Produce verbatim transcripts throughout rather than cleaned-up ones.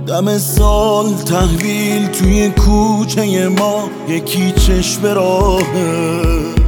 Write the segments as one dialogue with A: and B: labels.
A: دم سال تحویل توی کوچه ما یکی چشم راهه،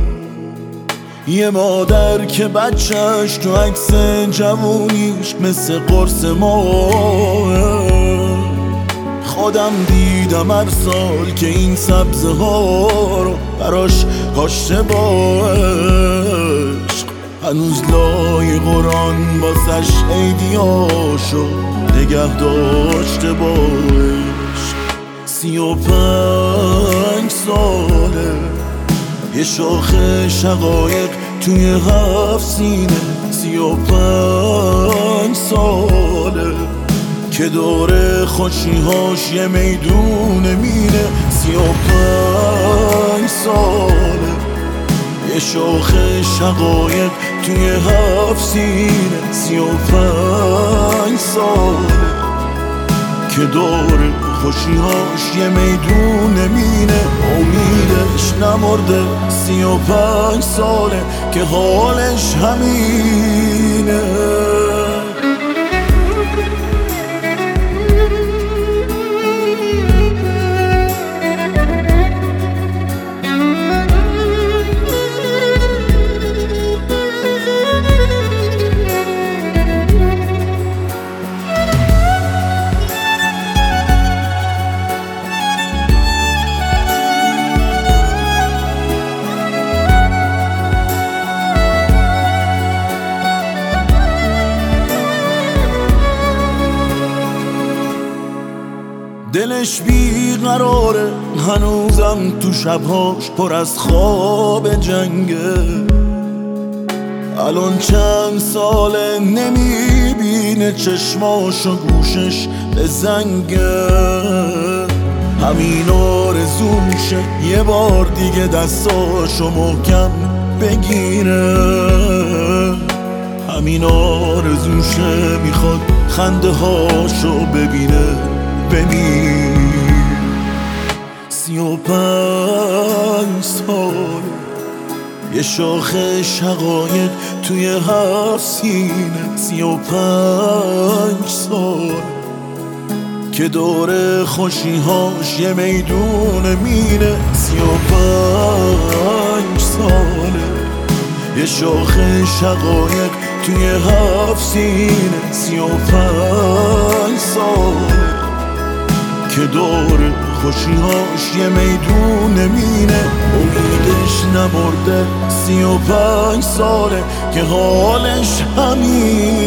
A: یه مادر که بچهش تو عکس جوونیش مثل قرص ماه. خودم دیدم هر سال که این سبزه ها رو براش کاشته با عشق، هنوز لای قرآن باسش عیدیاشو نگه داشته با عشق. سی و پنج ساله یه شاخه شقایق توی هفت سینه، سی و پنج ساله که دور خوشیهاش یه میدون مینه. سی و پنج ساله یه شاخه شقایق توی هفت سینه، سی و پنج ساله که دور خوشیهاش یه میدون مینه. امیدش نمرده، سی و پنج ساله که حالش همینه. دلش بیقراره هنوزم تو شبهاش پر از خواب جنگه، الان چند ساله نمیبینه چشماش و گوشش به زنگه. همین آرزو میشه یه بار دیگه دستاشو محکم بگیره، همین آرزوشه میخواد خنده هاشو ببینه ببین. سی و پنج سال یه شاخه شقایق توی هفت سینه، سی و پنج سال که دور خوشیهاش یه میدون مینه. سی و پنج ساله یه شاخه شقایق توی هفت سینه، سی و پنج ساله که دور خوشیهاش یه میدون مینه. امیدش نمرده، سی و پنج ساله که حالش همین